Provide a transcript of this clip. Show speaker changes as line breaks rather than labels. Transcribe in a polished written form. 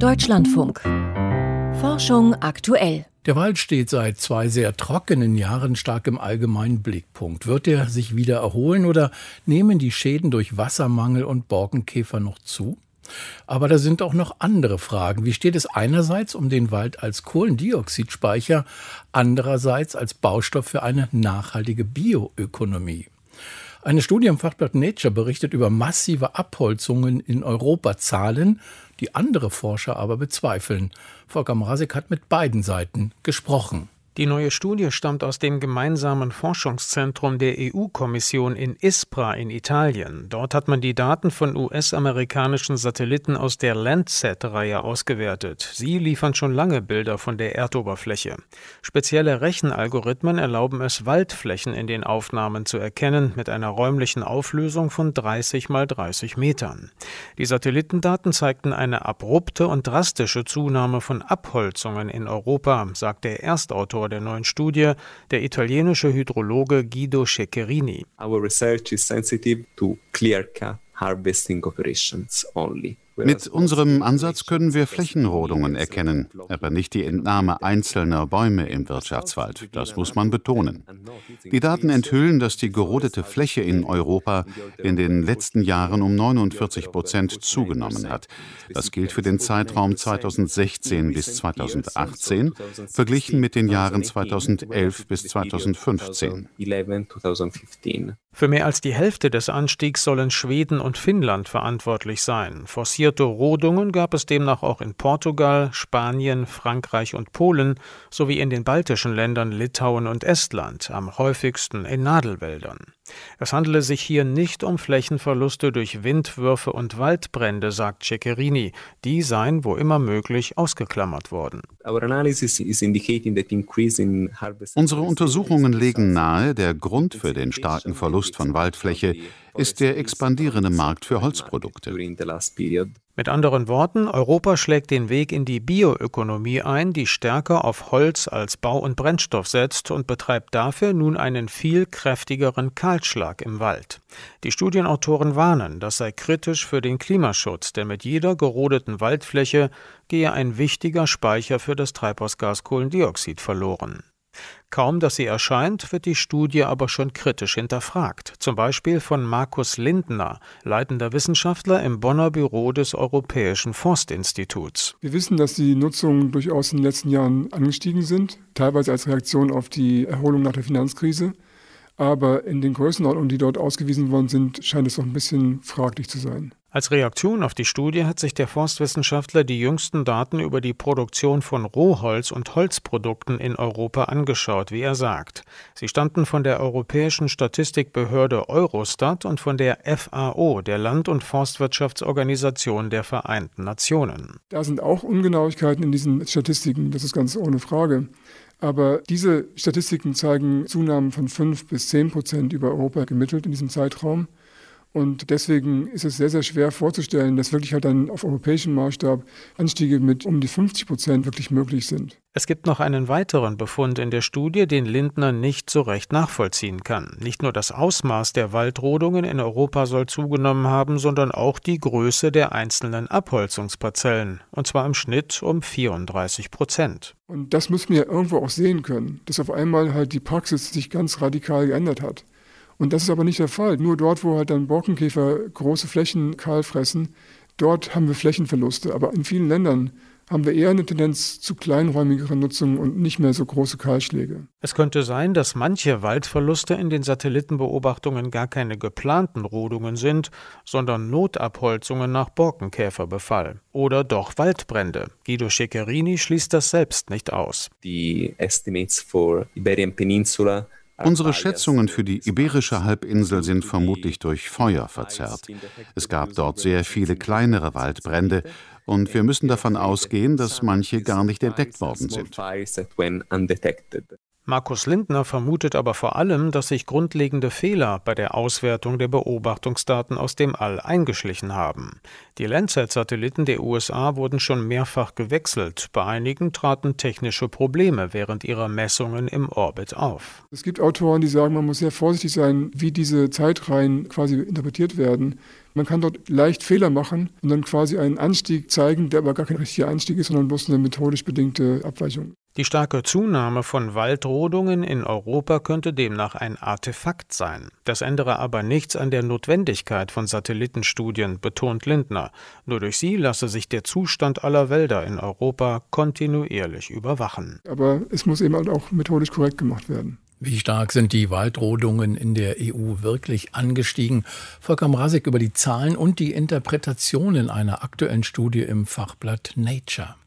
Deutschlandfunk. Forschung aktuell.
Der Wald steht seit 2 sehr trockenen Jahren stark im allgemeinen Blickpunkt. Wird er sich wieder erholen oder nehmen die Schäden durch Wassermangel und Borkenkäfer noch zu? Aber da sind auch noch andere Fragen. Wie steht es einerseits um den Wald als Kohlendioxidspeicher, andererseits als Baustoff für eine nachhaltige Bioökonomie? Eine Studie im Fachblatt Nature berichtet über massive Abholzungen in Europa, Zahlen, die andere Forscher aber bezweifeln. Volker Mrazek hat mit beiden Seiten gesprochen.
Die neue Studie stammt aus dem gemeinsamen Forschungszentrum der EU-Kommission in Ispra in Italien. Dort hat man die Daten von US-amerikanischen Satelliten aus der Landsat-Reihe ausgewertet. Sie liefern schon lange Bilder von der Erdoberfläche. Spezielle Rechenalgorithmen erlauben es, Waldflächen in den Aufnahmen zu erkennen, mit einer räumlichen Auflösung von 30 mal 30 Metern. Die Satellitendaten zeigten eine abrupte und drastische Zunahme von Abholzungen in Europa, sagt der Erstautor der neuen Studie, der italienische Hydrologe Guido Ceccherini.
Our research is sensitive to clear-cut harvesting operations only.
Mit unserem Ansatz können wir Flächenrodungen erkennen, aber nicht die Entnahme einzelner Bäume im Wirtschaftswald. Das muss man betonen. Die Daten enthüllen, dass die gerodete Fläche in Europa in den letzten Jahren um 49% zugenommen hat. Das gilt für den Zeitraum 2016 bis 2018, verglichen mit den Jahren 2011 bis 2015.
Für mehr als die Hälfte des Anstiegs sollen Schweden und Finnland verantwortlich sein. Forcierte Rodungen gab es demnach auch in Portugal, Spanien, Frankreich und Polen sowie in den baltischen Ländern Litauen und Estland, am häufigsten in Nadelwäldern. Es handele sich hier nicht um Flächenverluste durch Windwürfe und Waldbrände, sagt Ceccherini. Die seien, wo immer möglich, ausgeklammert worden.
Unsere Untersuchungen legen nahe, der Grund für den starken Verlust von Waldfläche ist der expandierende Markt für Holzprodukte.
Mit anderen Worten, Europa schlägt den Weg in die Bioökonomie ein, die stärker auf Holz als Bau- und Brennstoff setzt und betreibt dafür nun einen viel kräftigeren Kahlschlag im Wald. Die Studienautoren warnen, das sei kritisch für den Klimaschutz, denn mit jeder gerodeten Waldfläche gehe ein wichtiger Speicher für das Treibhausgas Kohlendioxid verloren. Kaum, dass sie erscheint, wird die Studie aber schon kritisch hinterfragt. Zum Beispiel von Markus Lindner, leitender Wissenschaftler im Bonner Büro des Europäischen Forstinstituts.
Wir wissen, dass die Nutzungen durchaus in den letzten Jahren angestiegen sind, teilweise als Reaktion auf die Erholung nach der Finanzkrise. Aber in den Größenordnungen, die dort ausgewiesen worden sind, scheint es doch ein bisschen fraglich zu sein.
Als Reaktion auf die Studie hat sich der Forstwissenschaftler die jüngsten Daten über die Produktion von Rohholz und Holzprodukten in Europa angeschaut, wie er sagt. Sie stammten von der Europäischen Statistikbehörde Eurostat und von der FAO, der Land- und Forstwirtschaftsorganisation der Vereinten Nationen.
Da sind auch Ungenauigkeiten in diesen Statistiken, das ist ganz ohne Frage. Aber diese Statistiken zeigen Zunahmen von 5-10% über Europa gemittelt in diesem Zeitraum. Und deswegen ist es sehr, sehr schwer vorzustellen, dass wirklich halt dann auf europäischem Maßstab Anstiege mit um die 50% wirklich möglich sind.
Es gibt noch einen weiteren Befund in der Studie, den Lindner nicht so recht nachvollziehen kann. Nicht nur das Ausmaß der Waldrodungen in Europa soll zugenommen haben, sondern auch die Größe der einzelnen Abholzungsparzellen. Und zwar im Schnitt um 34%.
Und das müssen wir irgendwo auch sehen können, dass auf einmal halt die Praxis sich ganz radikal geändert hat. Und das ist aber nicht der Fall. Nur dort, wo halt dann Borkenkäfer große Flächen kahl fressen, dort haben wir Flächenverluste. Aber in vielen Ländern haben wir eher eine Tendenz zu kleinräumigeren Nutzungen und nicht mehr so große Kahlschläge.
Es könnte sein, dass manche Waldverluste in den Satellitenbeobachtungen gar keine geplanten Rodungen sind, sondern Notabholzungen nach Borkenkäferbefall. Oder doch Waldbrände. Guido Ceccherini schließt das selbst nicht aus.
The estimates for Iberian Peninsula.
Unsere Schätzungen für die Iberische Halbinsel sind vermutlich durch Feuer verzerrt. Es gab dort sehr viele kleinere Waldbrände und wir müssen davon ausgehen, dass manche gar nicht entdeckt worden sind.
Markus Lindner vermutet aber vor allem, dass sich grundlegende Fehler bei der Auswertung der Beobachtungsdaten aus dem All eingeschlichen haben. Die Landsat-Satelliten der USA wurden schon mehrfach gewechselt. Bei einigen traten technische Probleme während ihrer Messungen im Orbit auf.
Es gibt Autoren, die sagen, man muss sehr vorsichtig sein, wie diese Zeitreihen quasi interpretiert werden. Man kann dort leicht Fehler machen und dann quasi einen Anstieg zeigen, der aber gar kein richtiger Anstieg ist, sondern bloß eine methodisch bedingte Abweichung.
Die starke Zunahme von Waldrodungen in Europa könnte demnach ein Artefakt sein. Das ändere aber nichts an der Notwendigkeit von Satellitenstudien, betont Lindner. Nur durch sie lasse sich der Zustand aller Wälder in Europa kontinuierlich überwachen.
Aber es muss eben halt auch methodisch korrekt gemacht werden.
Wie stark sind die Waldrodungen in der EU wirklich angestiegen? Volker Mrazek über die Zahlen und die Interpretationen einer aktuellen Studie im Fachblatt Nature.